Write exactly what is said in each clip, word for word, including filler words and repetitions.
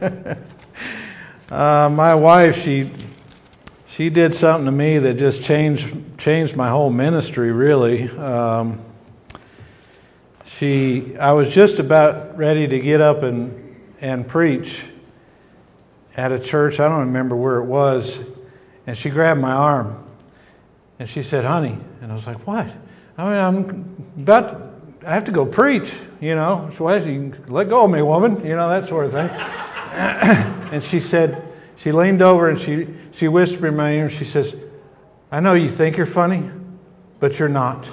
uh, my wife, she she did something to me that just changed changed my whole ministry, really. Um, she, I was just about ready to get up and and preach at a church. I don't remember where it was, and she grabbed my arm and she said, "Honey," and I was like, "What?" I mean, I'm about to, I have to go preach, you know. So why you let go of me, woman, you know, that sort of thing. And she said, she leaned over and she she whispered in my ear. She says, "I know you think you're funny, but you're not."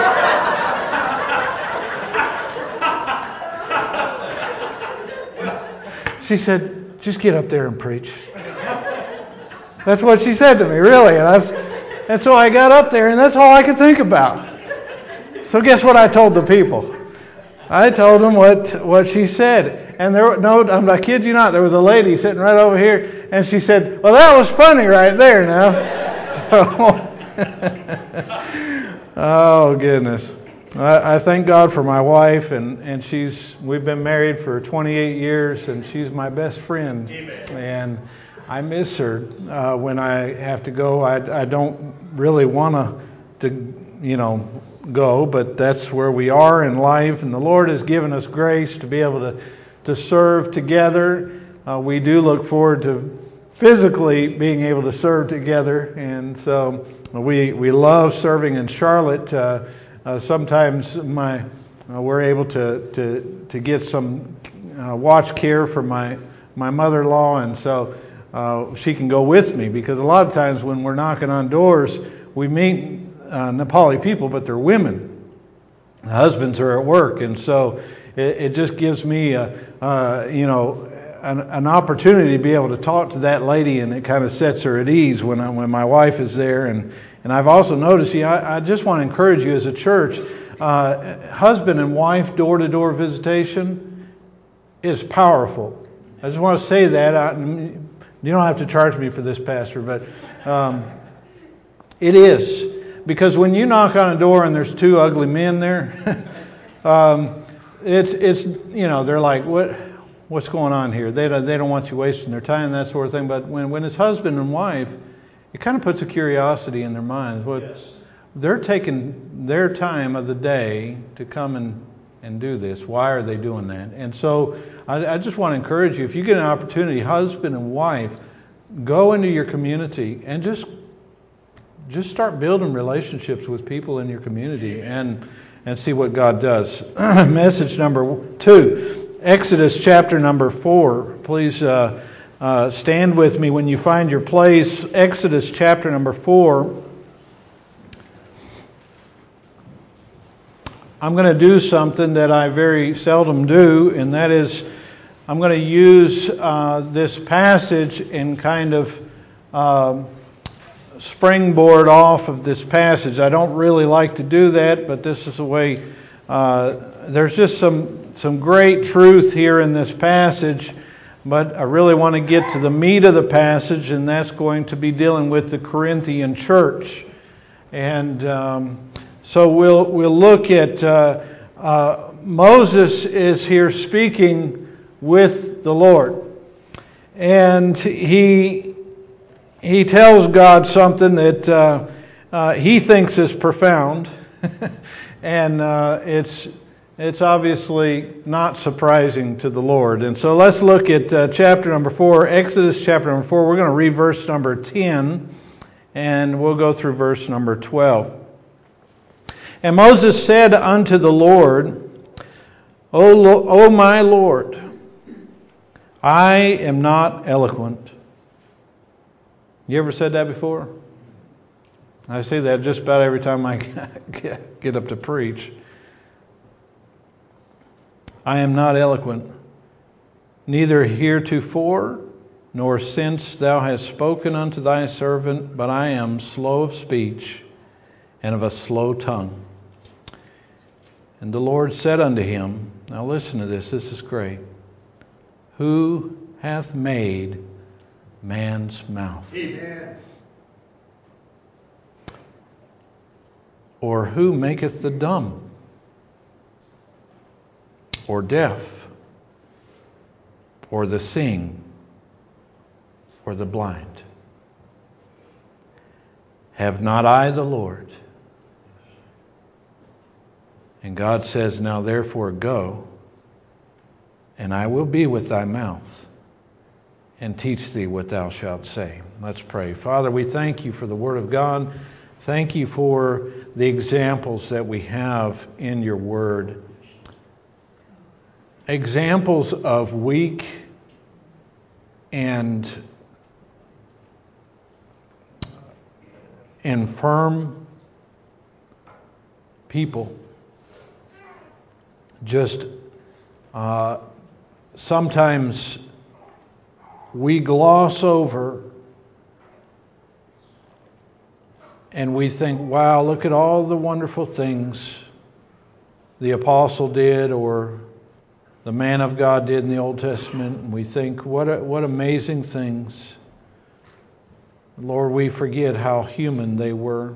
She said, "Just get up there and preach." That's what she said to me, really. And, I was, and so I got up there, and that's all I could think about. So guess what I told the people? I told them what, what she said. And there, no, I'm not kidding you not. There was a lady sitting right over here, and she said, "Well, that was funny right there now." So, oh, goodness. I, I thank God for my wife, and, and she's we've been married for twenty-eight years, and she's my best friend. Amen. And I miss her uh, when I have to go. I, I don't really want to, you know, go, but that's where we are in life, and the Lord has given us grace to be able to, to serve together. Uh, we do look forward to physically being able to serve together, and so we we love serving in Charlotte. Uh, uh, sometimes my uh, we're able to to to get some uh, watch care for my my mother-in-law, and so uh, she can go with me, because a lot of times when we're knocking on doors, we meet Uh, Nepali people, but they're women. The husbands are at work, and so it, it just gives me, a, uh, you know, an, an opportunity to be able to talk to that lady, and it kind of sets her at ease when I, when my wife is there. And and I've also noticed, you know, I, I just want to encourage you as a church, uh, husband and wife door-to-door visitation is powerful. I just want to say that. I, you don't have to charge me for this, Pastor, but um, it is. Because when you knock on a door and there's two ugly men there, um, it's it's you know they're like, what what's going on here? They don't, they don't want you wasting their time, that sort of thing. But when when it's husband and wife, it kind of puts a curiosity in their minds. What yes. They're taking their time of the day to come and and do this. Why are they doing that? And so I, I just want to encourage you, if you get an opportunity, husband and wife, go into your community and just. Just start building relationships with people in your community and and see what God does. Message number two, Exodus chapter number four. Please uh, uh, stand with me when you find your place. Exodus chapter number four. I'm going to do something that I very seldom do, and that is I'm going to use uh, this passage in kind of... Uh, springboard off of this passage. I don't really like to do that, but this is the way. Uh, there's just some some great truth here in this passage, but I really want to get to the meat of the passage, and that's going to be dealing with the Corinthian church. And um, so we'll we'll look at uh, uh, Moses is here speaking with the Lord, and he. He tells God something that uh, uh, he thinks is profound, and uh, it's it's obviously not surprising to the Lord. And so let's look at uh, chapter number four, Exodus chapter number four. We're going to read verse number ten, and we'll go through verse number twelve. And Moses said unto the Lord, O, Lo- O my Lord, I am not eloquent. You ever said that before? I say that just about every time I get up to preach. I am not eloquent, neither heretofore, nor since thou hast spoken unto thy servant, but I am slow of speech and of a slow tongue. And the Lord said unto him, now listen to this, this is great. Who hath made man's mouth? Amen. Or who maketh the dumb, or deaf, or the seeing or the blind. Have not I the Lord? And God says, now therefore go, and I will be with thy mouth, and teach thee what thou shalt say. Let's pray. Father, we thank you for the Word of God. Thank you for the examples that we have in your Word. Examples of weak and infirm people. Just uh, sometimes we gloss over and we think, wow, look at all the wonderful things the apostle did or the man of God did in the Old Testament. And we think, what a, what amazing things. Lord, we forget how human they were.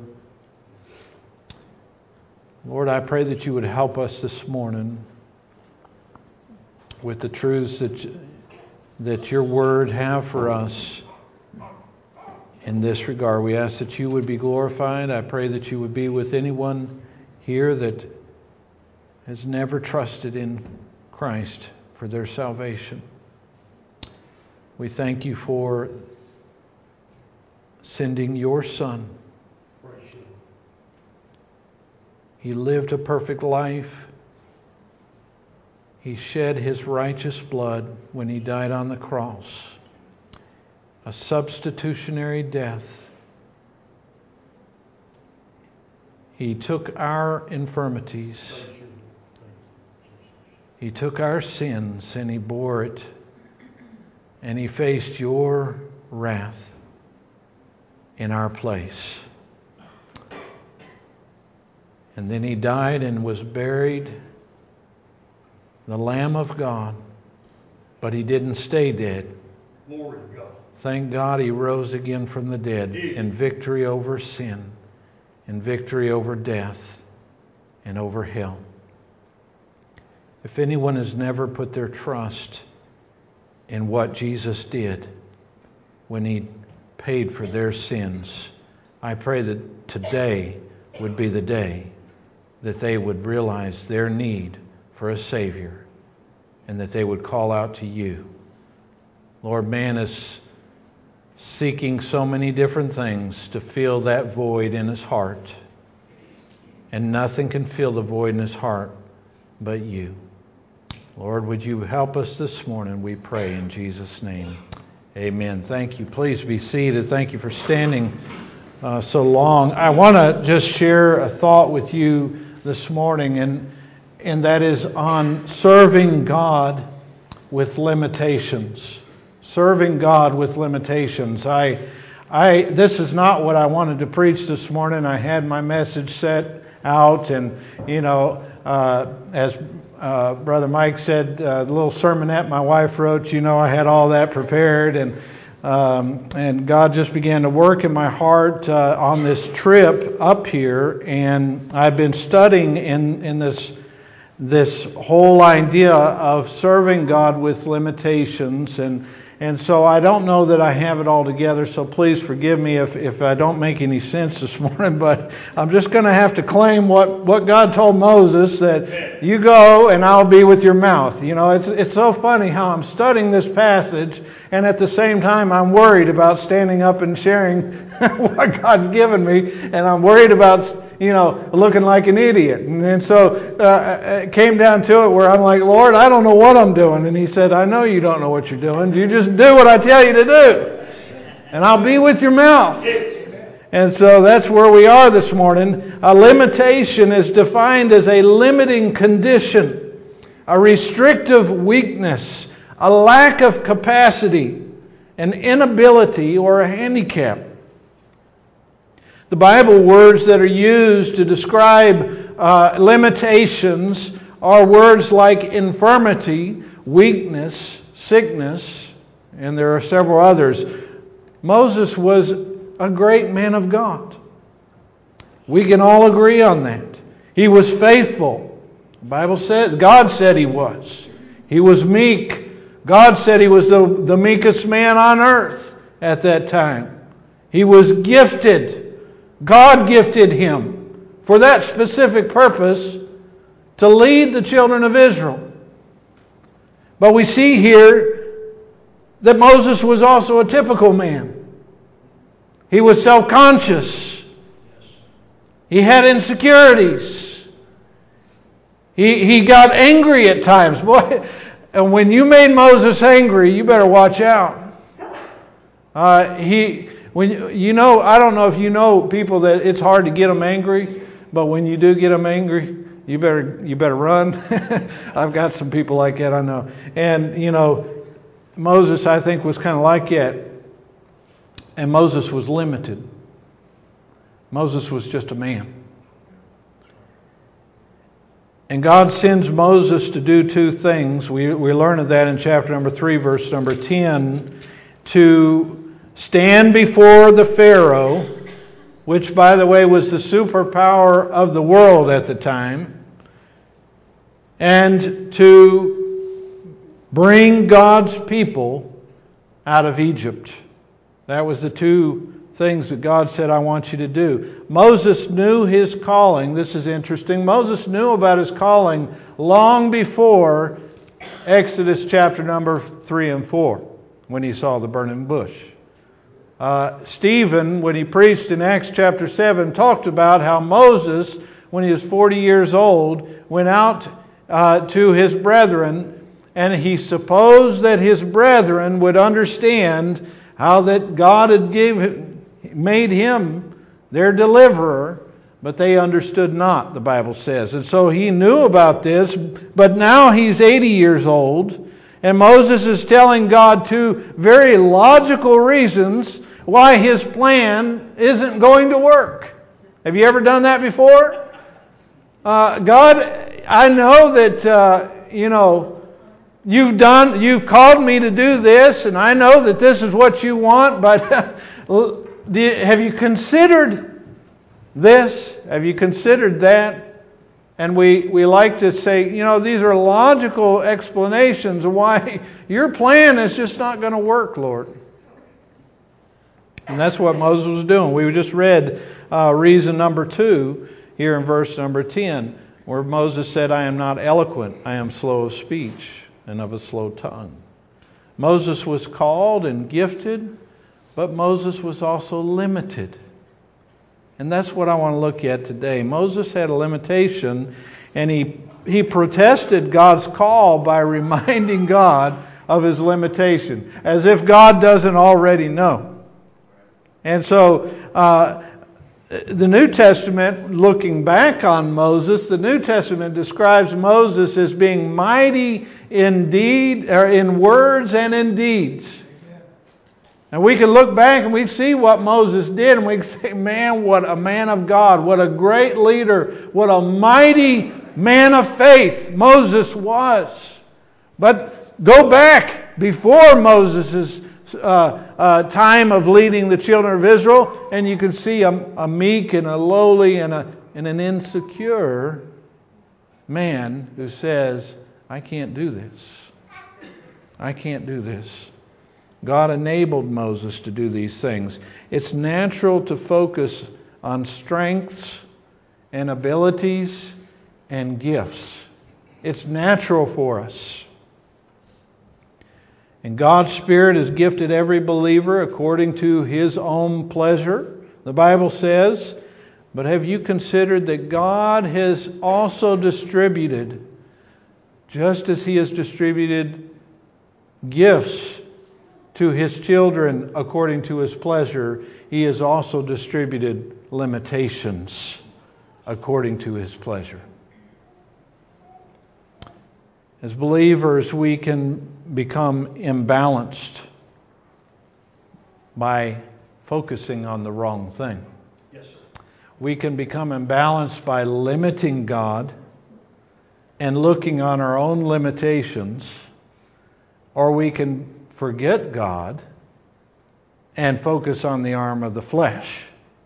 Lord, I pray that you would help us this morning with the truths that, that your word have for us in this regard. We ask that you would be glorified. I pray that you would be with anyone here that has never trusted in Christ for their salvation. We thank you for sending your Son. He lived a perfect life. He shed his righteous blood when he died on the cross. A substitutionary death. He took our infirmities. He took our sins and he bore it. And he faced your wrath in our place. And then he died and was buried, the Lamb of God. But he didn't stay dead. Glory to God. Thank God he rose again from the dead in victory over sin, in victory over death, and over hell. If anyone has never put their trust in what Jesus did when he paid for their sins, I pray that today would be the day that they would realize their need for a Savior and that they would call out to you. Lord, man is seeking so many different things to fill that void in his heart. And nothing can fill the void in his heart but you. Lord, would you help us this morning, we pray in Jesus' name. Amen. Thank you. Please be seated. Thank you for standing uh, so long. I want to just share a thought with you this morning, and and that is on serving God with limitations. Serving God with limitations. I, I, this is not what I wanted to preach this morning. I had my message set out, and you know, uh, as uh, Brother Mike said, uh, the little sermonette my wife wrote. You know, I had all that prepared, and um, and God just began to work in my heart uh, on this trip up here, and I've been studying in in this. this whole idea of serving God with limitations, and and so I don't know that I have it all together, so please forgive me if, if I don't make any sense this morning, but I'm just going to have to claim what, what God told Moses, that you go and I'll be with your mouth. You know, it's it's so funny how I'm studying this passage, and at the same time I'm worried about standing up and sharing what God's given me, and I'm worried about, you know, looking like an idiot. And, and so uh, it came down to it where I'm like, Lord, I don't know what I'm doing. And he said, I know you don't know what you're doing. You just do what I tell you to do. And I'll be with your mouth. And so that's where we are this morning. A limitation is defined as a limiting condition, a restrictive weakness, a lack of capacity, an inability, or a handicap. The Bible words that are used to describe uh, limitations are words like infirmity, weakness, sickness, and there are several others. Moses was a great man of God. We can all agree on that. He was faithful. The Bible said, God said he was. He was meek, God said he was the, the meekest man on earth at that time. He was gifted. God gifted him for that specific purpose, to lead the children of Israel. But we see here that Moses was also a typical man. He was self-conscious. He had insecurities. He, he got angry at times. Boy, and when you made Moses angry, you better watch out. Uh, he, when you know, I don't know if you know people that it's hard to get them angry, but when you do get them angry, you better you better run. I've got some people like that, I know. And you know, Moses, I think, was kind of like that. And Moses was limited. Moses was just a man. And God sends Moses to do two things. We, we learn of that in chapter number three, verse number ten. To stand before the Pharaoh, which, by the way, was the superpower of the world at the time, and to bring God's people out of Egypt. That was the two things that God said, I want you to do. Moses knew his calling. This is interesting. Moses knew about his calling long before Exodus chapter number three and four, when he saw the burning bush. Uh, Stephen, when he preached in Acts chapter seven, talked about how Moses, when he was forty years old, went out uh, to his brethren, and he supposed that his brethren would understand how that God had gave, made him their deliverer, but they understood not, the Bible says. And so he knew about this, but now he's eighty years old, and Moses is telling God two very logical reasons why his plan isn't going to work. Have you ever done that before? Uh, God, I know that, uh, you know, You've done, you've called me to do this, and I know that this is what you want, but have you considered this? Have you considered that? And we, we like to say, you know, these are logical explanations of why your plan is just not going to work, Lord. And that's what Moses was doing. We just read uh, reason number two here in verse number ten, where Moses said, I am not eloquent, I am slow of speech and of a slow tongue. Moses was called and gifted, but Moses was also limited. And that's what I want to look at today. Moses had a limitation, and he, he protested God's call by reminding God of his limitation, as if God doesn't already know. And so, uh, the New Testament, looking back on Moses, the New Testament describes Moses as being mighty in deed, or in words and in deeds. And we can look back and we see what Moses did, and we can say, man, what a man of God, what a great leader, what a mighty man of faith Moses was. But go back before Moses' Uh, uh, time of leading the children of Israel, and you can see a, a meek and a lowly and, a, and an insecure man who says, I can't do this. I can't do this. God enabled Moses to do these things. It's natural to focus on strengths and abilities and gifts. It's natural for us. And God's Spirit has gifted every believer according to His own pleasure, the Bible says. But have you considered that God has also distributed, just as He has distributed gifts to His children according to His pleasure, He has also distributed limitations according to His pleasure. As believers, we can become imbalanced by focusing on the wrong thing. Yes, sir. We can become imbalanced by limiting God and looking on our own limitations, or we can forget God and focus on the arm of the flesh.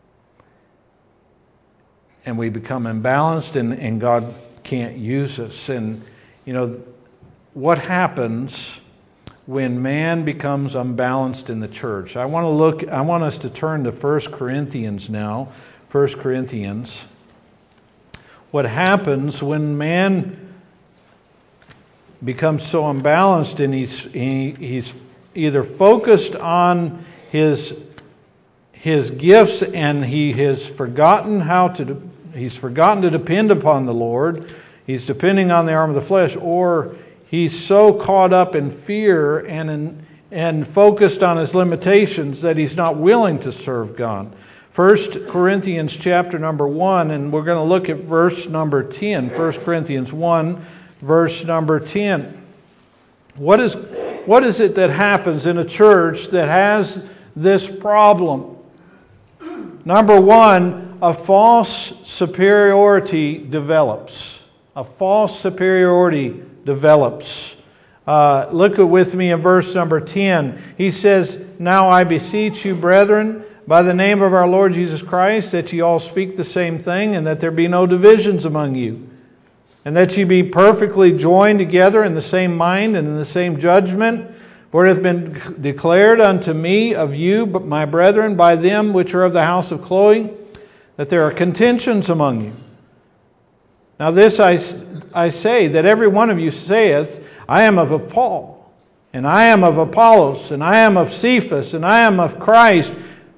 And we become imbalanced, and, and God can't use us. And you know, what happens when man becomes unbalanced in the church. I want to look I want us to turn to First Corinthians now. First Corinthians. What happens when man becomes so unbalanced and he's he, he's either focused on his his gifts and he has forgotten how to he's forgotten to depend upon the Lord. He's depending on the arm of the flesh, or he's so caught up in fear and in, and focused on his limitations that he's not willing to serve God. First Corinthians chapter number one, and we're going to look at verse number ten. First Corinthians one, verse number ten. What is what is it that happens in a church that has this problem? Number one, a false superiority develops. A false superiority develops. Uh, look with me in verse number ten. He says, "Now I beseech you, brethren, by the name of our Lord Jesus Christ, that ye all speak the same thing, and that there be no divisions among you, and that ye be perfectly joined together in the same mind and in the same judgment. For it hath been declared unto me of you, my brethren, by them which are of the house of Chloe, that there are contentions among you. Now this I, I say, that every one of you saith, I am of Paul, and I am of Apollos, and I am of Cephas, and I am of Christ."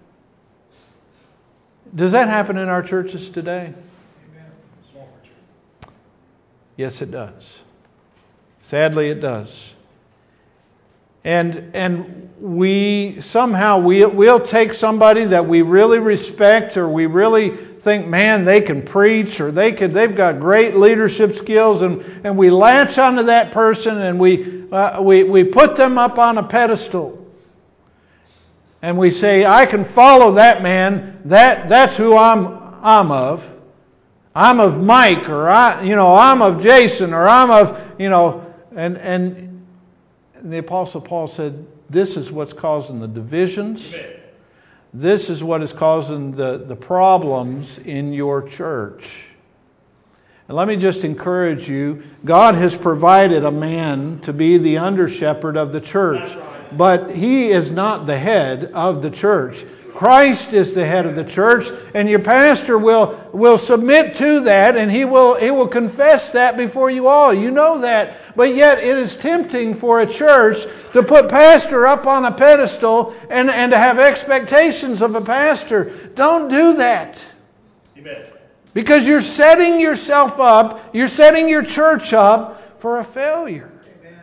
Does that happen in our churches today? Yes, it does. Sadly, it does. And and we somehow we we'll take somebody that we really respect, or we really think, man, they can preach, or they could they've got great leadership skills, and, and we latch onto that person and we uh, we we put them up on a pedestal. And we say, I can follow that man. That that's who I'm I'm of. I'm of Mike, or I you know, I'm of Jason, or I'm of, you know, and and the Apostle Paul said, this is what's causing the divisions. Amen. This is what is causing the, the problems in your church. And let me just encourage you, God has provided a man to be the under shepherd of the church. That's right. But he is not the head of the church. Christ is the head of the church, and your pastor will will submit to that, and he will he will confess that before you all. You know that. But yet it is tempting for a church to put pastor up on a pedestal and, and to have expectations of a pastor. Don't do that. Amen. Because you're setting yourself up, you're setting your church up for a failure. Amen.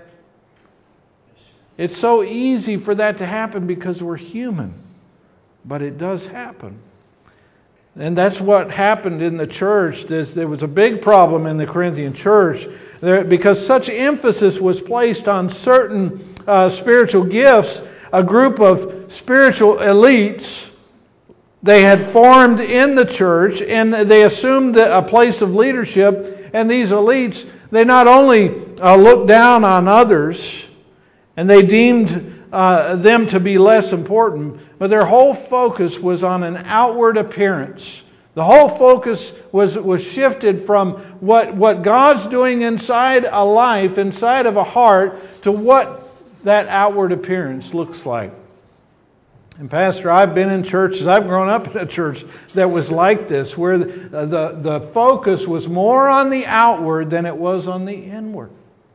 It's so easy for that to happen because we're human. But it does happen. And that's what happened in the church. There's, there was a big problem in the Corinthian church there, because such emphasis was placed on certain uh, spiritual gifts. A group of spiritual elites, they had formed in the church, and they assumed a place of leadership. And these elites, they not only uh, looked down on others, and they deemed Uh, them to be less important, but their whole focus was on an outward appearance. The whole focus was was shifted from what, what God's doing inside a life, inside of a heart, to what that outward appearance looks like. And Pastor, I've been in churches, I've grown up in a church that was like this, where the, the, the focus was more on the outward than it was on the inward.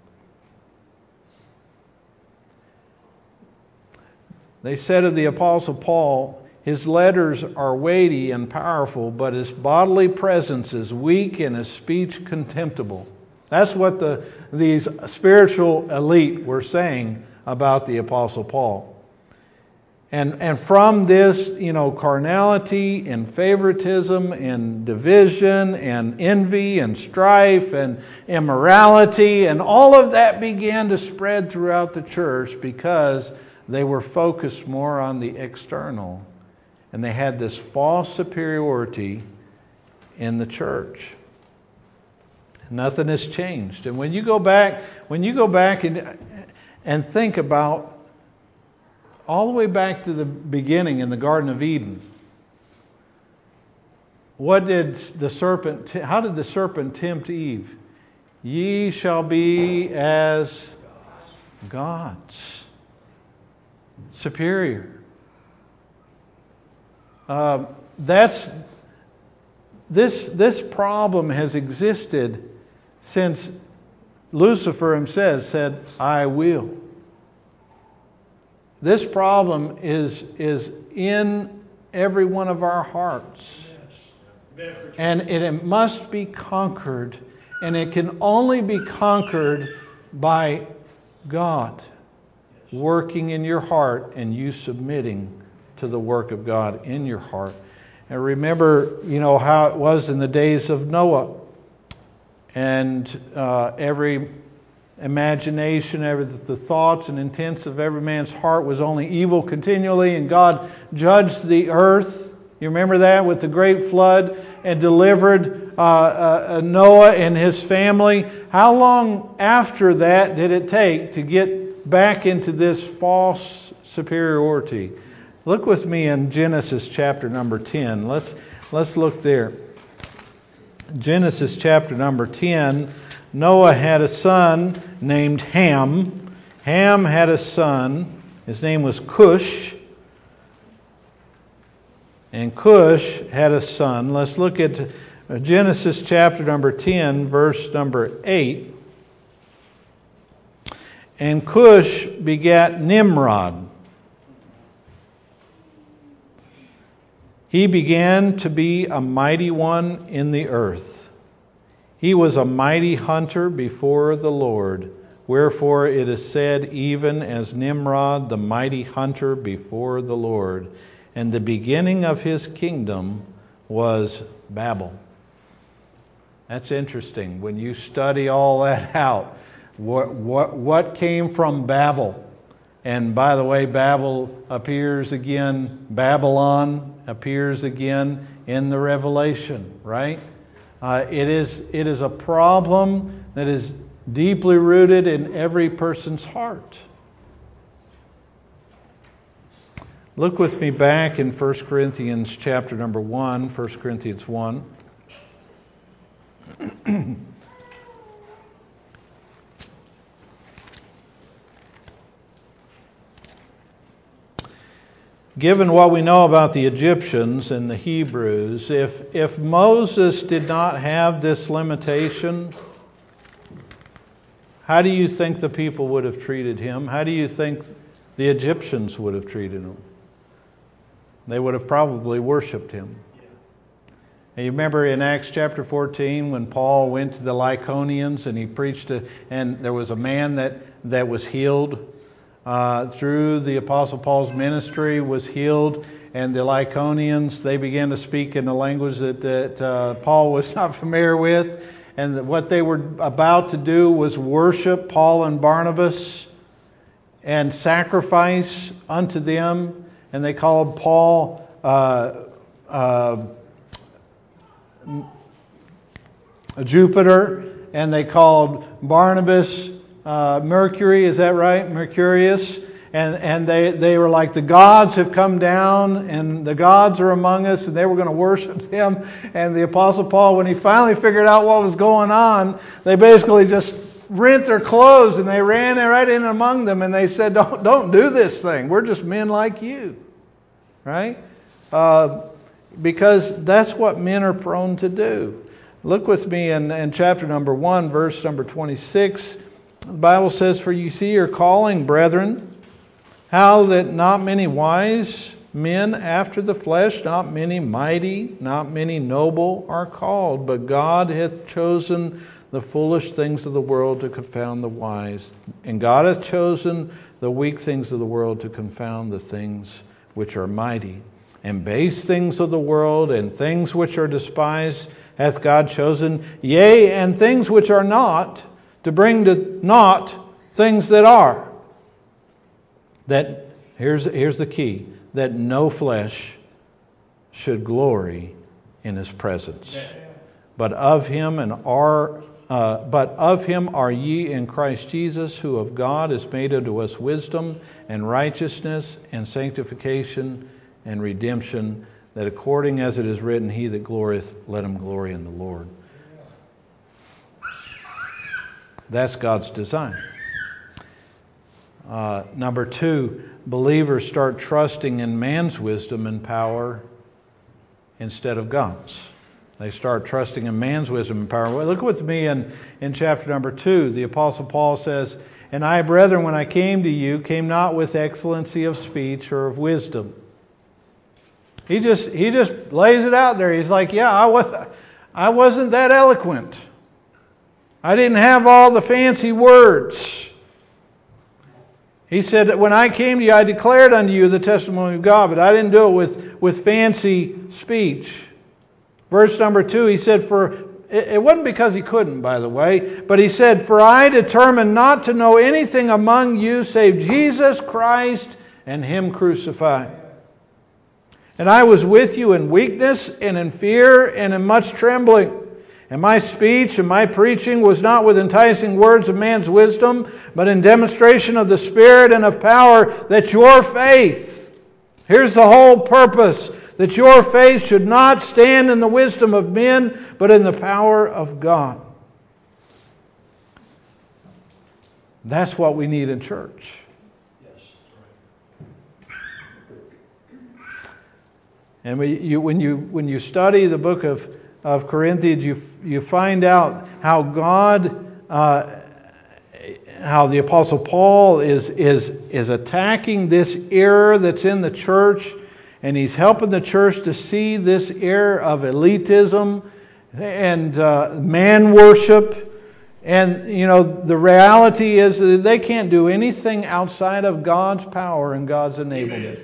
They said of the Apostle Paul, his letters are weighty and powerful, but his bodily presence is weak and his speech contemptible. That's what the these spiritual elite were saying about the Apostle Paul. And and from this, you know, carnality and favoritism and division and envy and strife and immorality and all of that began to spread throughout the church because they were focused more on the external. And they had this false superiority in the church. Nothing has changed. And when you go back, when you go back and and think about all the way back to the beginning in the Garden of Eden, what did the serpent? How did the serpent tempt Eve? Ye shall be as gods. superior. Uh, that's this this problem has existed since Lucifer himself said, "I will." This problem is is in every one of our hearts, and it, it must be conquered, and it can only be conquered by God working in your heart and you submitting to the work of God in your heart. And remember, you know, how it was in the days of Noah. And uh, every imagination, every the thoughts and intents of every man's heart was only evil continually. And God judged the earth. You remember that with the great flood, and delivered uh, uh, Noah and his family. How long after that did it take to get back into this false superiority? Look with me in Genesis chapter number ten. Let's let's look there. Genesis chapter number ten. Noah had a son named Ham. Ham had a son. His name was Cush. And Cush had a son. Let's look at Genesis chapter number ten, verse number eight. And Cush begat Nimrod. He began to be a mighty one in the earth. He was a mighty hunter before the Lord. Wherefore it is said, even as Nimrod, the mighty hunter before the Lord. And the beginning of his kingdom was Babel. That's interesting. When you study all that out, what what what came from Babel? And by the way, Babel appears again, Babylon appears again in the Revelation, right? Uh, it is it is a problem that is deeply rooted in every person's heart. Look with me back in First Corinthians chapter number one, First Corinthians one. Given what we know about the Egyptians and the Hebrews, if if Moses did not have this limitation, how do you think the people would have treated him? How do you think the Egyptians would have treated him? They would have probably worshipped him. And you remember in Acts chapter fourteen when Paul went to the Lycaonians and he preached, to, and there was a man that, that was healed uh, through the Apostle Paul's ministry, was healed, and the Lycaonians, they began to speak in a language that, that uh, Paul was not familiar with, and what they were about to do was worship Paul and Barnabas and sacrifice unto them, and they called Paul uh, uh, Jupiter, and they called Barnabas uh, Mercury. Is that right? Mercurius. And and they, they were like, the gods have come down, and the gods are among us, and they were going to worship them. And the Apostle Paul, when he finally figured out what was going on, they basically just rent their clothes, and they ran right in among them, and they said, don't, don't do this thing. We're just men like you. Right? Uh, because that's what men are prone to do. Look with me in, in chapter number one, verse number twenty-six. The Bible says, for you see your calling, brethren, how that not many wise men after the flesh, not many mighty, not many noble are called, but God hath chosen the foolish things of the world to confound the wise. And God hath chosen the weak things of the world to confound the things which are mighty. And base things of the world and things which are despised hath God chosen, yea, and things which are not, to bring to naught things that are. That, here's, here's the key, that no flesh should glory in his presence. But of him and are uh, but of him are ye in Christ Jesus, who of God is made unto us wisdom and righteousness and sanctification and redemption, that according as it is written, he that glorieth, let him glory in the Lord. That's God's design. Uh, number two, believers start trusting in man's wisdom and power instead of God's. They start trusting in man's wisdom and power. Well, look with me in, in chapter number two. The Apostle Paul says, "And I, brethren, when I came to you, came not with excellency of speech or of wisdom." He just he just lays it out there. He's like, yeah, I, was, I wasn't that eloquent. I didn't have all the fancy words. He said that when I came to you, I declared unto you the testimony of God, but I didn't do it with, with fancy speech. Verse number two, he said, for it, it wasn't because he couldn't, by the way, but he said, "For I determined not to know anything among you save Jesus Christ and Him crucified. And I was with you in weakness and in fear and in much trembling. And my speech and my preaching was not with enticing words of man's wisdom, but in demonstration of the Spirit and of power, that your faith," here's the whole purpose, "that your faith should not stand in the wisdom of men, but in the power of God." That's what we need in church. And we, you, when you when you study the book of, of Corinthians, you you find out how God, uh, how the Apostle Paul is is is attacking this error that's in the church, and he's helping the church to see this error of elitism and uh, man worship. And you know, the reality is that they can't do anything outside of God's power and God's enablement.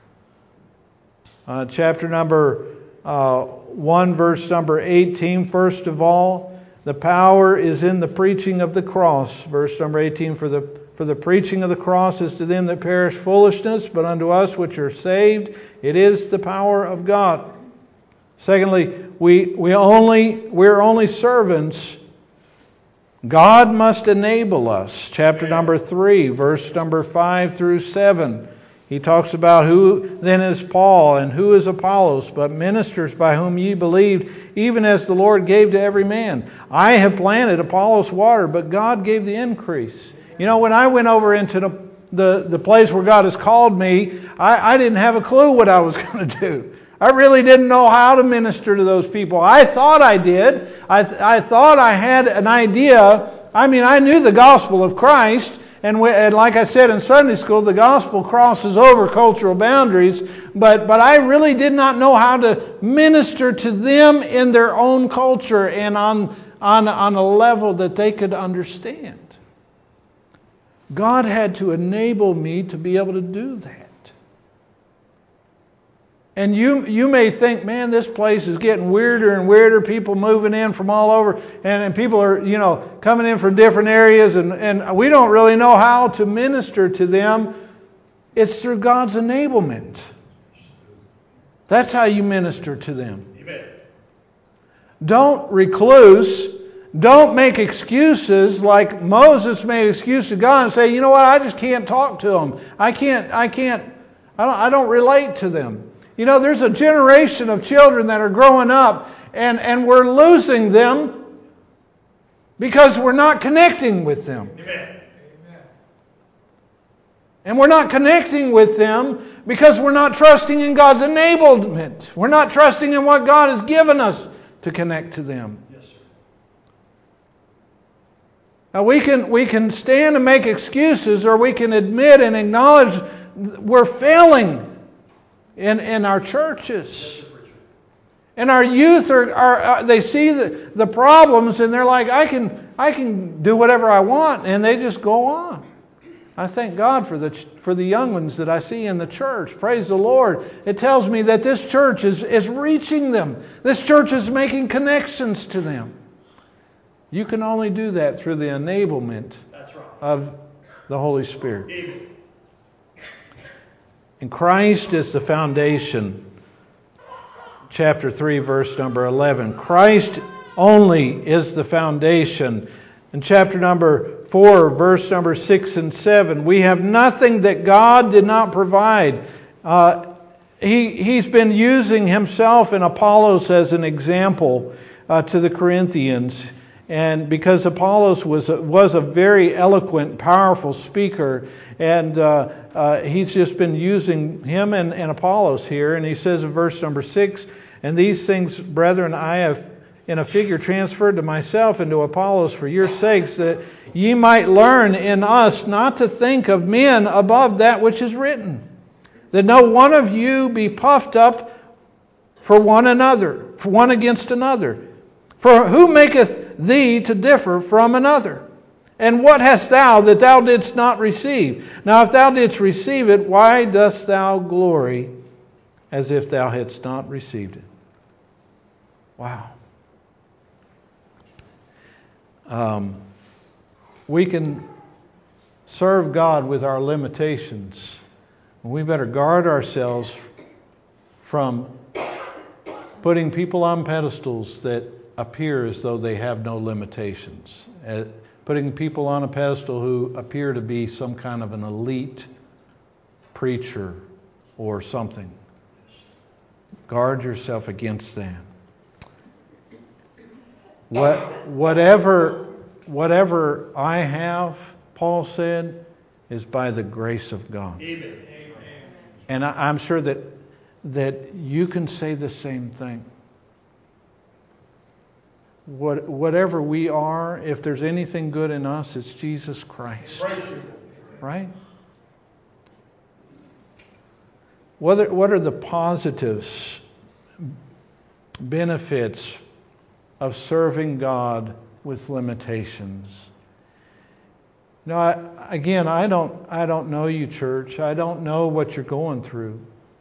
Uh, chapter number uh, one, verse number eighteen. "First of all, the power is in the preaching of the cross." Verse number eighteen, for the for the preaching of the cross is to them that perish foolishness, but unto us which are saved, it is the power of God. Secondly, we we only we're only servants. God must enable us. Chapter number three, verse number five through seven. He talks about who then is Paul and who is Apollos, but ministers by whom ye believed, even as the Lord gave to every man. I have planted, Apollos watered, but God gave the increase. You know, when I went over into the the, the place where God has called me, I, I didn't have a clue what I was going to do. I really didn't know how to minister to those people. I thought I did. I, I thought I had an idea. I mean, I knew the gospel of Christ. And, we, and like I said in Sunday school, the gospel crosses over cultural boundaries. But, but I really did not know how to minister to them in their own culture and on, on, on a level that they could understand. God had to enable me to be able to do that. And you you may think, man, this place is getting weirder and weirder. People moving in from all over, and, and people are, you know, coming in from different areas, and, and we don't really know how to minister to them. It's through God's enablement. That's how you minister to them. Amen. Don't recluse. Don't make excuses like Moses made excuses to God and say, you know what, I just can't talk to them. I can't. I can't. I don't. I don't relate to them. You know, there's a generation of children that are growing up, and, and we're losing them because we're not connecting with them. Amen. And we're not connecting with them because we're not trusting in God's enablement. We're not trusting in what God has given us to connect to them. Yes, sir. Now we can we can stand and make excuses, or we can admit and acknowledge we're failing in, in our churches. And our youth are, are uh, they see the, the problems, and they're like, I can I can do whatever I want, and they just go on. I thank God for the for the young ones that I see in the church. Praise the Lord. It tells me that this church is, is reaching them. This church is making connections to them. You can only do that through the enablement That's right. of the Holy Spirit. Amen. And Christ is the foundation. Chapter three, verse number eleven. Christ only is the foundation. In chapter number four, verse number six and seven, we have nothing that God did not provide. Uh, he, he's been using himself and Apollos as an example uh, to the Corinthians. And because Apollos was a, was a very eloquent, powerful speaker, and uh, uh, he's just been using him and, and Apollos here. And he says in verse number six, "And these things, brethren, I have in a figure transferred to myself and to Apollos for your sakes, that ye might learn in us not to think of men above that which is written, that no one of you be puffed up for one another, for one against another. For who maketh thee to differ from another? And what hast thou that thou didst not receive? Now if thou didst receive it, why dost thou glory as if thou hadst not received it?" Wow. Um, we can serve God with our limitations. We better guard ourselves from putting people on pedestals that appear as though they have no limitations. Uh, putting people on a pedestal who appear to be some kind of an elite preacher or something. Guard yourself against that. What, whatever, whatever I have, Paul said, is by the grace of God. Amen. And I, I'm sure that that you can say the same thing. What, whatever we are, if there's anything good in us, it's Jesus Christ. Right? What are, what are the positives, benefits of serving God with limitations? No, I, again, I don't, I don't know you, church. I don't know what you're going through.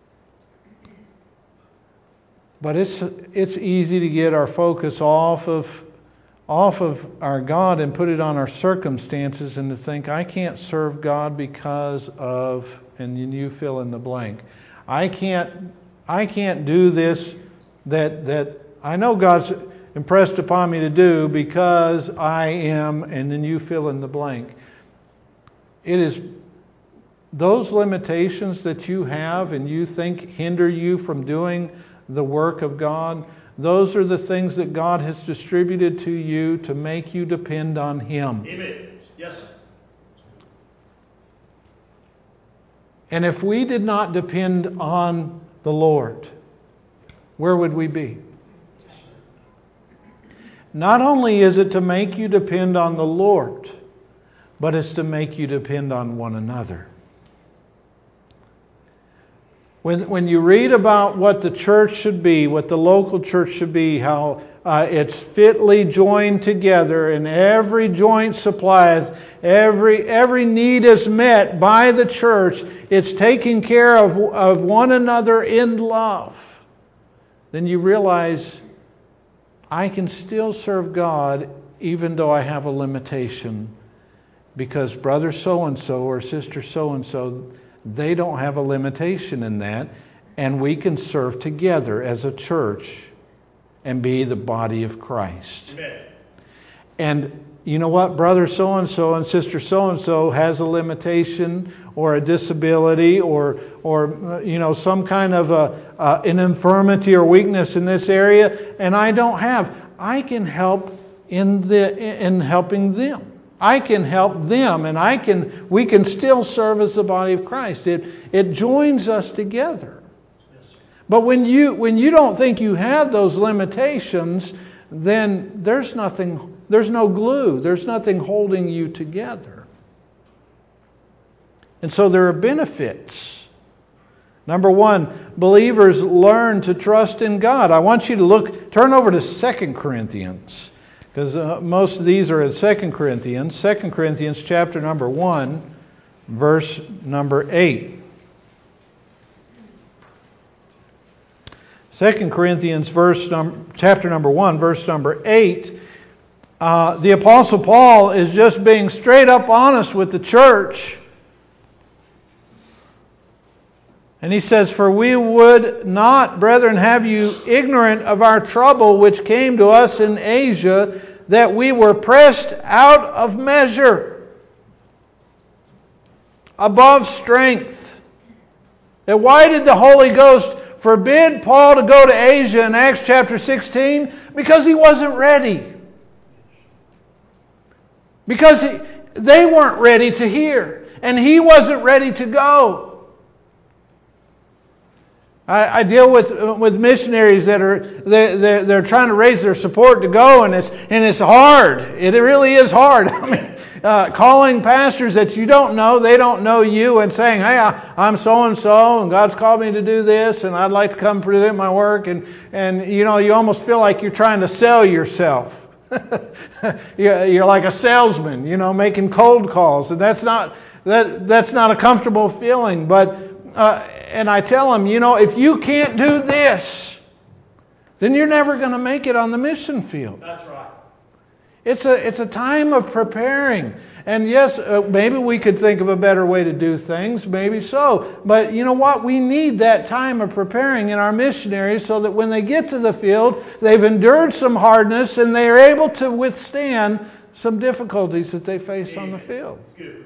But it's it's easy to get our focus off of off of our God and put it on our circumstances, and to think, I can't serve God because of, and you fill in the blank. I can't I can't do this that that I know God's impressed upon me to do because I am, and then you fill in the blank. It is those limitations that you have and you think hinder you from doing the work of God. Those are the things that God has distributed to you to make you depend on Him. Amen. Yes, sir. And if we did not depend on the Lord, where would we be? Not only is it to make you depend on the Lord, but it's to make you depend on one another. When, when you read about what the church should be, what the local church should be, how uh, it's fitly joined together and every joint supplieth, every, every need is met by the church, it's taking care of, of one another in love, then you realize I can still serve God even though I have a limitation, because brother so-and-so or sister so-and-so, they don't have a limitation in that, and we can serve together as a church and be the body of Christ. Amen. And you know what? Brother so-and-so and sister so-and-so has a limitation or a disability or, or you know, some kind of a, uh, an infirmity or weakness in this area, and I don't have. I can help in the in helping them. I can help them, and I can. We can still serve as the body of Christ. It it joins us together. Yes. But when you when you don't think you have those limitations, then there's nothing. There's no glue. There's nothing holding you together. And so there are benefits. Number one, believers learn to trust in God. I want you to look. Turn over to Second Corinthians. Because uh, most of these are in Second Corinthians. Second Corinthians chapter number one, verse number eight. Second Corinthians verse num- chapter number one, verse number eight. Uh, the Apostle Paul is just being straight up honest with the church. And he says, "For we would not, brethren, have you ignorant of our trouble which came to us in Asia, that we were pressed out of measure, above strength." And why did the Holy Ghost forbid Paul to go to Asia in Acts chapter sixteen? Because he wasn't ready. Because he, they weren't ready to hear. And he wasn't ready to go. I, I deal with with missionaries that are they they're, they're trying to raise their support to go, and it's and it's hard. It really is hard. I mean, uh, calling pastors that you don't know, they don't know you, and saying, "Hey, I, I'm so and so, and God's called me to do this, and I'd like to come present my work," and and you know, you almost feel like you're trying to sell yourself. You're like a salesman, you know, making cold calls, and that's not that that's not a comfortable feeling, but. Uh, and I tell them, you know, if you can't do this, then you're never going to make it on the mission field. That's right. It's a it's a time of preparing. And yes, uh, maybe we could think of a better way to do things, maybe so. But you know what? We need that time of preparing in our missionaries so that when they get to the field, they've endured some hardness and they are able to withstand some difficulties that they face on the field. That's good.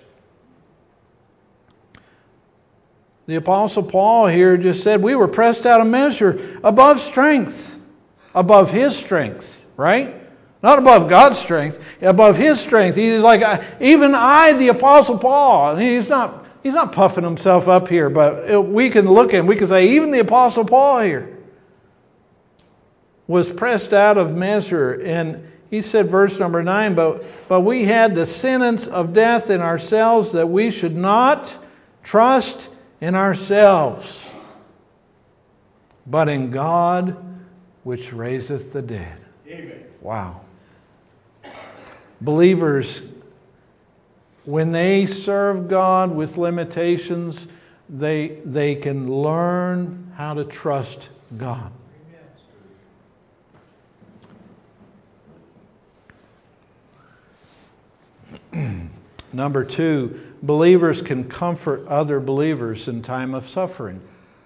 The Apostle Paul here just said we were pressed out of measure above strength, above his strength, right? Not above God's strength, above his strength. He's like, even I, the Apostle Paul. He's not, he's not puffing himself up here, but we can look at him. We can say, even the Apostle Paul here was pressed out of measure. And he said, verse number nine, but, but we had the sentence of death in ourselves that we should not trust in ourselves, but in God which raiseth the dead. Amen. Wow. Believers, when they serve God with limitations, they they can learn how to trust God. Number two, believers can comfort other believers in time of suffering.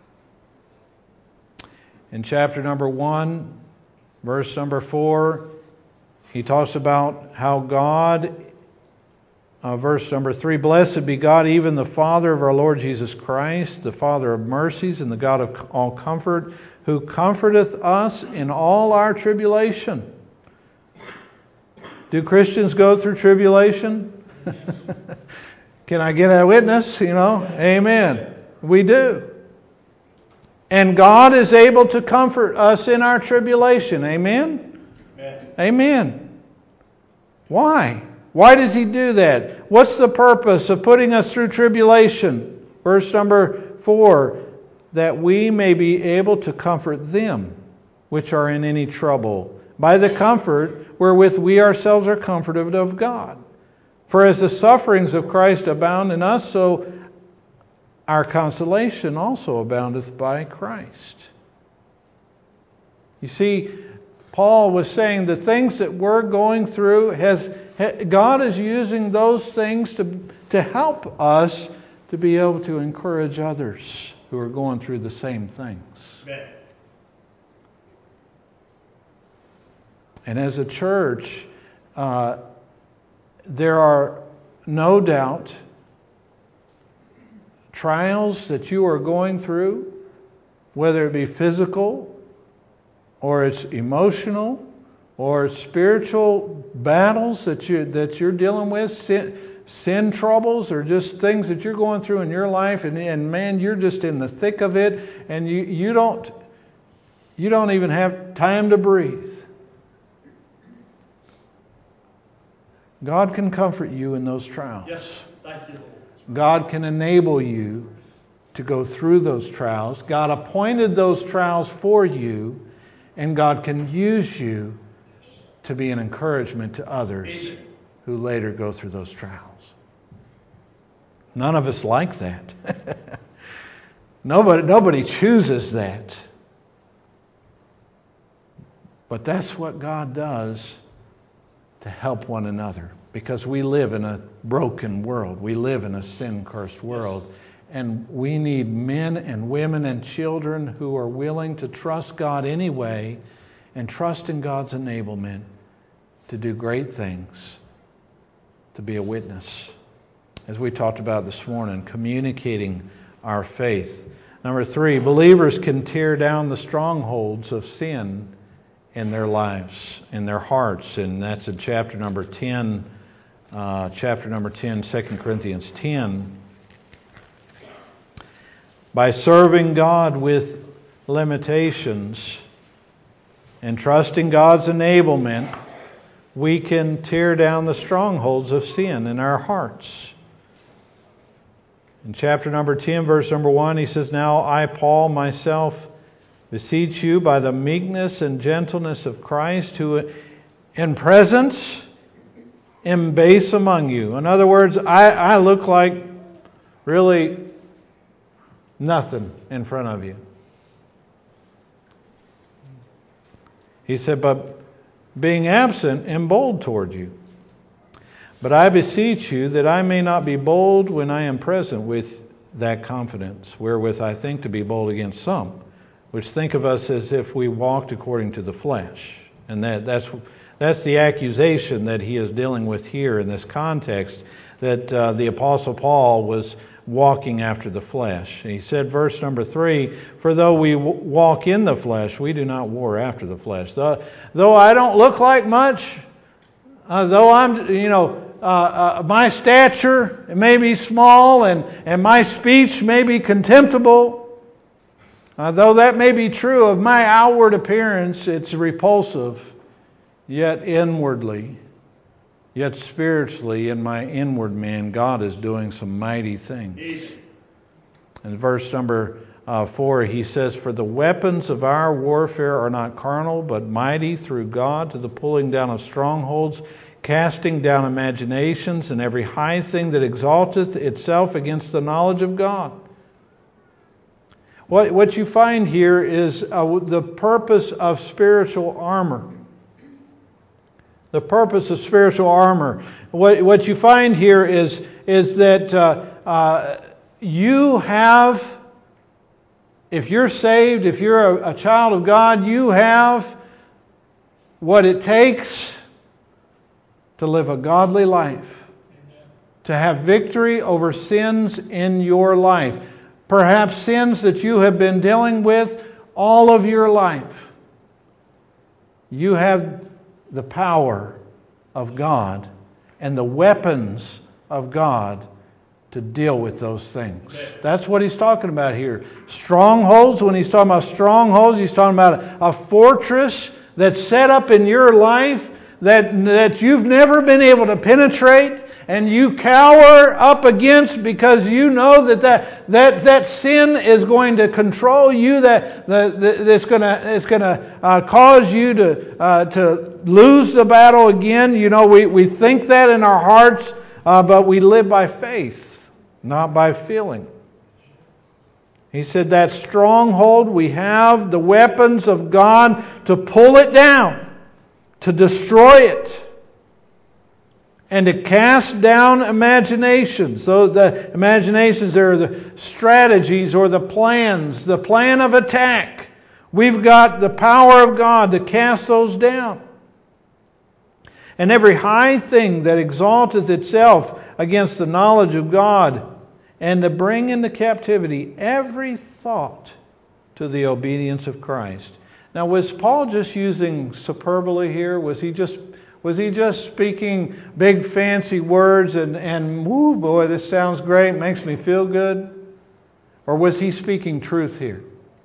In chapter number one, verse number four, he talks about how God, uh, verse number three, blessed be God, even the Father of our Lord Jesus Christ, the Father of mercies and the God of all comfort, who comforteth us in all our tribulation. Do Christians go through tribulation? Can I get a witness? You know, amen. We do. And God is able to comfort us in our tribulation. Amen? Amen. Amen. Why? Why does He do that? What's the purpose of putting us through tribulation? Verse number four, that we may be able to comfort them which are in any trouble, by the comfort wherewith we ourselves are comforted of God. For as the sufferings of Christ abound in us, so our consolation also aboundeth by Christ. You see, Paul was saying the things that we're going through, has God is using those things to, to help us to be able to encourage others who are going through the same things. Amen. And as a church, uh, there are no doubt trials that you are going through, whether it be physical, or it's emotional, or it's spiritual battles that you that you're dealing with, sin, sin troubles, or just things that you're going through in your life, and, and man, you're just in the thick of it, and you, you don't you don't even have time to breathe. God can comfort you in those trials. Yes, thank you, Lord. God can enable you to go through those trials. God appointed those trials for you, and God can use you to be an encouragement to others Amen. Who later go through those trials. None of us like that. nobody, nobody chooses that. But that's what God does to help one another, because we live in a broken world. We live in a sin-cursed world. And we need men and women and children who are willing to trust God anyway and trust in God's enablement to do great things, to be a witness. As we talked about this morning, communicating our faith. Number three, believers can tear down the strongholds of sin in their lives, in their hearts. And that's in chapter number ten, uh, chapter number ten, Second Corinthians ten. By serving God with limitations and trusting God's enablement, we can tear down the strongholds of sin in our hearts. In chapter number ten, verse number one, he says, Now I, Paul, myself, beseech you by the meekness and gentleness of Christ, who in presence am base among you. In other words, I, I look like really nothing in front of you. He said, but being absent am bold toward you. But I beseech you that I may not be bold when I am present with that confidence, wherewith I think to be bold against some, which think of us as if we walked according to the flesh. And that, that's that's the accusation that he is dealing with here in this context, that uh, the Apostle Paul was walking after the flesh. And he said, verse number three, For though we w- walk in the flesh, we do not war after the flesh. Though, though I don't look like much, uh, though I'm, you know, uh, uh, my stature may be small and, and my speech may be contemptible, uh, though that may be true of my outward appearance, it's repulsive, yet inwardly, yet spiritually in my inward man, God is doing some mighty things. In verse number uh, four, he says, For the weapons of our warfare are not carnal, but mighty through God to the pulling down of strongholds, casting down imaginations and every high thing that exalteth itself against the knowledge of God. What, what you find here is uh, the purpose of spiritual armor. The purpose of spiritual armor. What, what you find here is, is that uh, uh, you have, if you're saved, if you're a, a child of God, you have what it takes to live a godly life, to have victory over sins in your life. Perhaps sins that you have been dealing with all of your life. You have the power of God and the weapons of God to deal with those things. That's what he's talking about here. Strongholds, when he's talking about strongholds, he's talking about a, a fortress that's set up in your life that, that you've never been able to penetrate, and you cower up against because you know that that, that, that sin is going to control you, that, that, that's going to, it's going to uh, cause you to, uh, to lose the battle again. You know, we, we think that in our hearts, uh, but we live by faith, not by feeling. He said that stronghold, we have the weapons of God to pull it down, to destroy it, and to cast down imaginations. So the imaginations are the strategies or the plans, the plan of attack. We've got the power of God to cast those down. And every high thing that exalteth itself against the knowledge of God, and to bring into captivity every thought to the obedience of Christ. Now, was Paul just using hyperbole here? Was he just was he just speaking big fancy words and, and whoo, boy, this sounds great, makes me feel good? Or was he speaking truth here?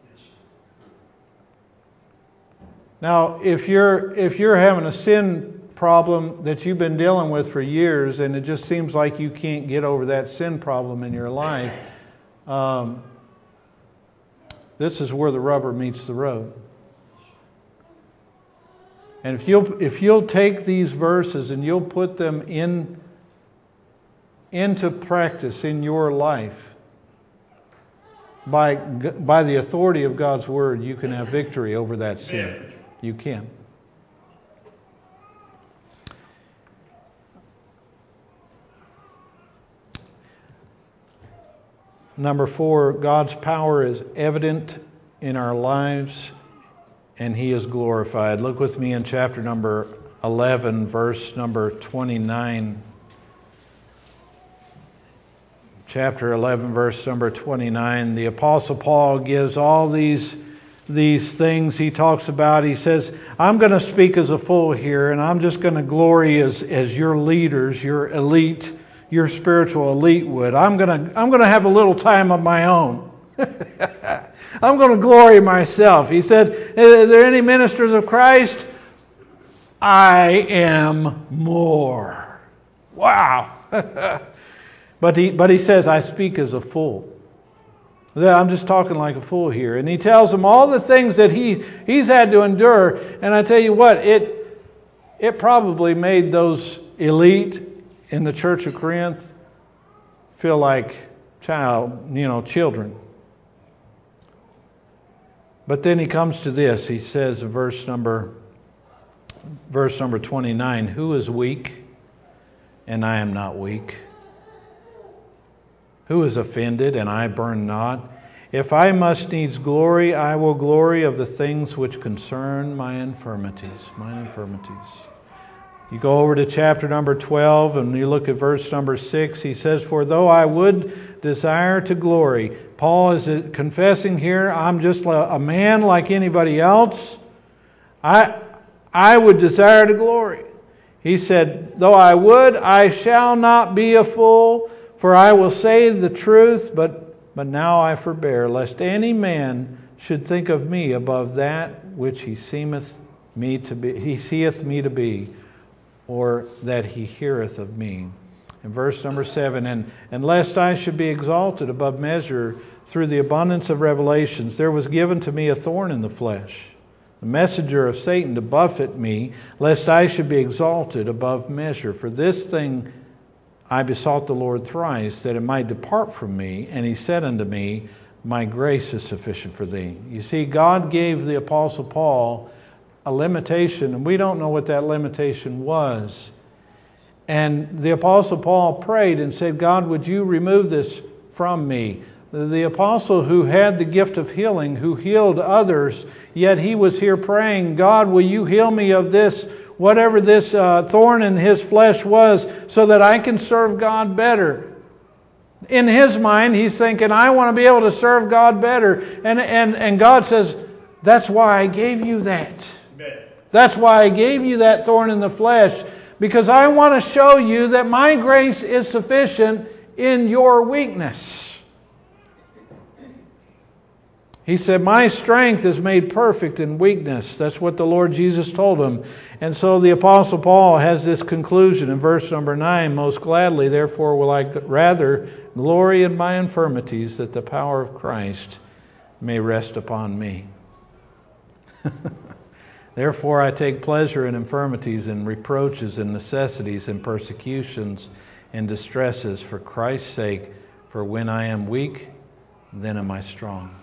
Now, if you're if you're having a sin problem that you've been dealing with for years, and it just seems like you can't get over that sin problem in your life, um, this is where the rubber meets the road. And if you'll if you'll take these verses and you'll put them in into practice in your life, by by the authority of God's Word, you can have victory over that sin. You can. Number four, God's power is evident in our lives, and He is glorified. Look with me in chapter number eleven, verse number twenty-nine. Chapter eleven, verse number twenty-nine. The Apostle Paul gives all these, these things he talks about. He says, I'm going to speak as a fool here, and I'm just going to glory as, as your leaders, your elite, your spiritual elite would. I'm going to I'm going to have a little time of my own. I'm going to glory myself. He said, are there any ministers of Christ? I am more. Wow. But he, but he says, I speak as a fool. I'm just talking like a fool here. And he tells them all the things that he, he's had to endure. And I tell you what, it, it probably made those elite in the church of Corinth feel like child, you know, children. But then he comes to this. He says in verse number, verse number twenty-nine, who is weak and I am not weak? Who is offended, and I burn not? If I must needs glory, I will glory of the things which concern my infirmities. My infirmities. You go over to chapter number twelve, and you look at verse number six. He says, for though I would desire to glory. Paul is confessing here, I'm just a man like anybody else. I, I would desire to glory. He said, though I would, I shall not be a fool. For I will say the truth, but, but now I forbear, lest any man should think of me above that which he seemeth me to be, he seeth me to be, or that he heareth of me. In verse number seven, and, and lest I should be exalted above measure through the abundance of revelations, there was given to me a thorn in the flesh, the messenger of Satan to buffet me, lest I should be exalted above measure. For this thing I besought the Lord thrice, that it might depart from me. And he said unto me, my grace is sufficient for thee. You see, God gave the Apostle Paul a limitation, and we don't know what that limitation was. And the Apostle Paul prayed and said, God, would you remove this from me? The Apostle who had the gift of healing, who healed others, yet he was here praying, God, will you heal me of this, whatever this uh, thorn in his flesh was, so that I can serve God better. In his mind, he's thinking, I want to be able to serve God better. And, and, and God says, that's why I gave you that. Amen. That's why I gave you that thorn in the flesh. Because I want to show you that my grace is sufficient in your weakness. He said, my strength is made perfect in weakness. That's what the Lord Jesus told him. And so the Apostle Paul has this conclusion in verse number nine. Most gladly, therefore, will I rather glory in my infirmities, that the power of Christ may rest upon me. Therefore, I take pleasure in infirmities and reproaches and necessities and persecutions and distresses for Christ's sake. For when I am weak, then am I strong.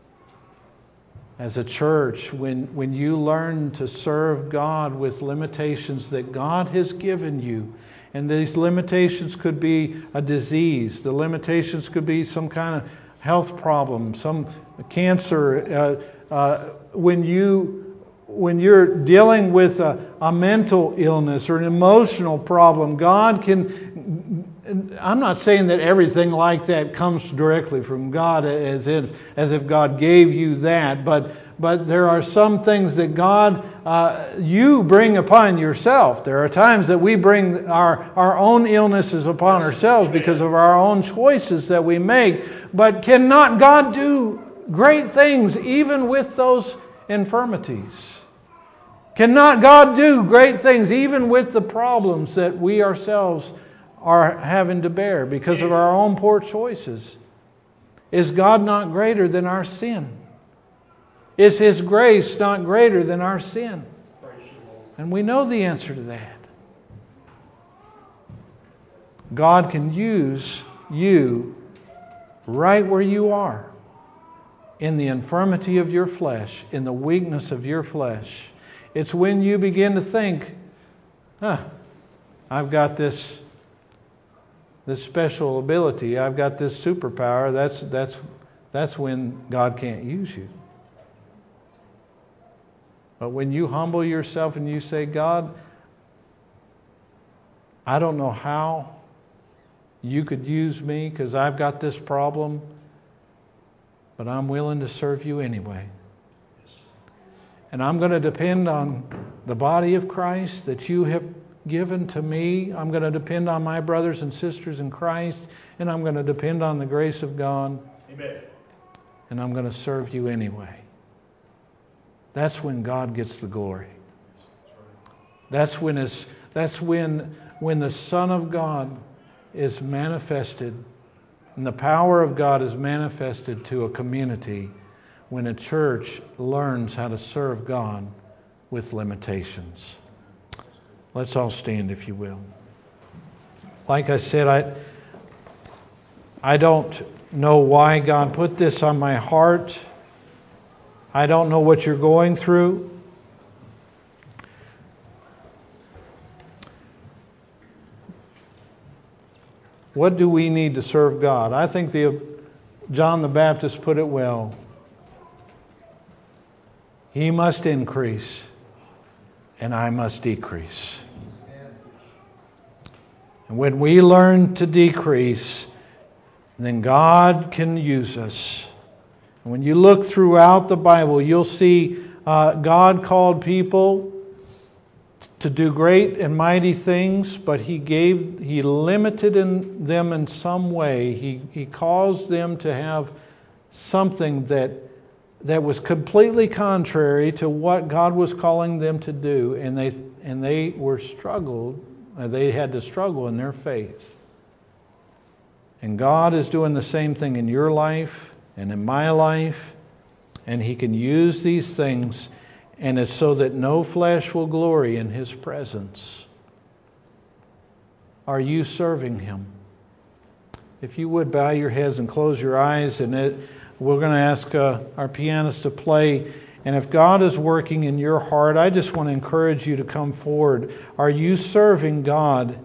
As a church, when, when you learn to serve God with limitations that God has given you, and these limitations could be a disease, the limitations could be some kind of health problem, some cancer. Uh, uh, when you when you're dealing with a, a mental illness or an emotional problem, God can. I'm not saying that everything like that comes directly from God, as if as if God gave you that, but but there are some things that God uh, you bring upon yourself. There are times that we bring our our own illnesses upon ourselves because of our own choices that we make. But cannot God do great things even with those infirmities? Cannot God do great things even with the problems that we ourselves are having to bear because of our own poor choices? Is God not greater than our sin? Is His grace not greater than our sin? And we know the answer to that. God can use you right where you are, in the infirmity of your flesh, in the weakness of your flesh. It's when you begin to think, huh, I've got this this special ability, I've got this superpower, that's that's that's when God can't use you. But when you humble yourself and you say, God, I don't know how you could use me because I've got this problem, but I'm willing to serve you anyway. And I'm going to depend on the body of Christ that you have given to me. I'm going to depend on my brothers and sisters in Christ. And I'm going to depend on the grace of God. Amen. And I'm going to serve you anyway. That's when God gets the glory. That's when it's, that's when when the Son of God is manifested and the power of God is manifested to a community, when a church learns how to serve God with limitations. Let's all stand, if you will. Like I said, I I don't know why God put this on my heart. I don't know what you're going through. What do we need to serve God? I think the John the Baptist put it well. He must increase, and I must decrease. And when we learn to decrease, then God can use us. And when you look throughout the Bible, you'll see uh, God called people to do great and mighty things, but He gave, He limited in them in some way. He He caused them to have something that that was completely contrary to what God was calling them to do, and they and they were struggled. They had to struggle in their faith. And God is doing the same thing in your life and in my life, and He can use these things. And it's so that no flesh will glory in His presence. Are you serving Him? If you would bow your heads and close your eyes, and it, we're going to ask uh, our pianist to play. And if God is working in your heart, I just want to encourage you to come forward. Are you serving God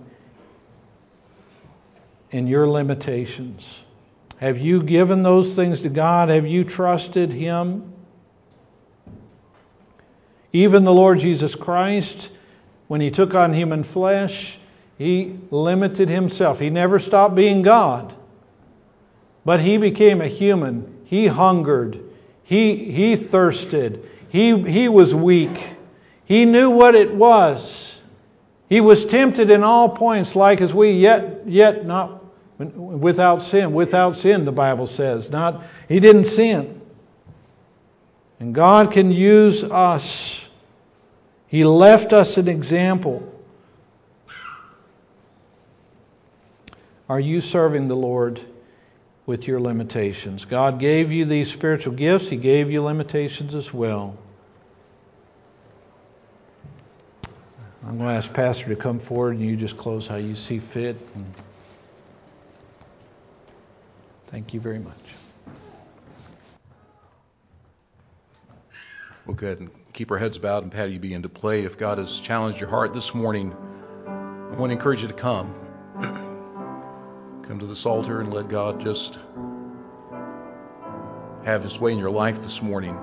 in your limitations? Have you given those things to God? Have you trusted Him? Even the Lord Jesus Christ, when He took on human flesh, He limited Himself. He never stopped being God. But He became a human. He hungered. He, he thirsted. He, he was weak. He knew what it was. He was tempted in all points, like as we, yet, yet not without sin. Without sin, the Bible says. Not, He didn't sin. And God can use us. He left us an example. Are you serving the Lord with your limitations? God gave you these spiritual gifts. He gave you limitations as well. I'm going to ask Pastor to come forward, and you just close how you see fit. And thank you very much. Well, good. And keep our heads bowed, and Patty, you begin to play. If God has challenged your heart this morning, I want to encourage you to come. Come to this altar and let God just have His way in your life this morning.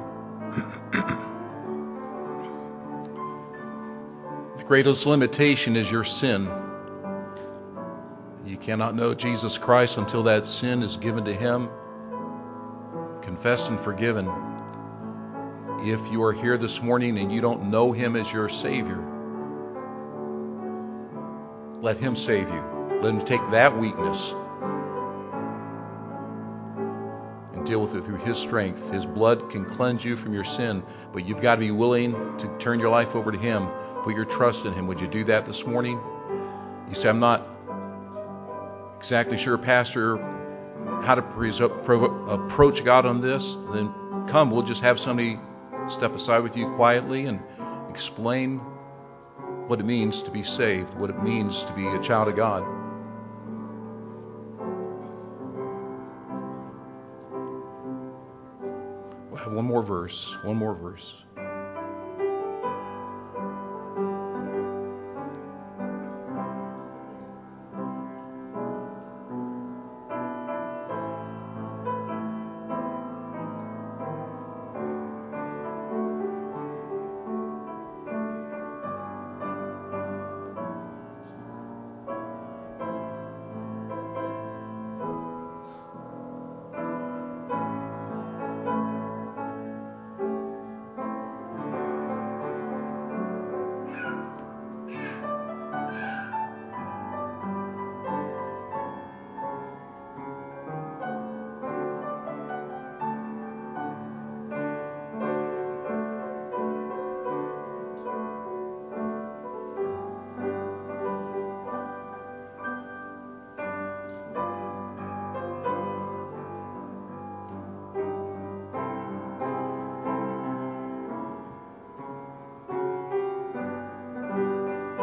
The greatest limitation is your sin. You cannot know Jesus Christ until that sin is given to Him, confessed and forgiven. If you are here this morning and you don't know Him as your Savior, let Him save you. Let Him take that weakness and deal with it through His strength. His blood can cleanse you from your sin, but you've got to be willing to turn your life over to Him, put your trust in Him. Would you do that this morning? You say, I'm not exactly sure, Pastor, how to pre- pro- approach God on this. Then come, we'll just have somebody step aside with you quietly and explain what it means to be saved, what it means to be a child of God. We'll have one more verse, one more verse.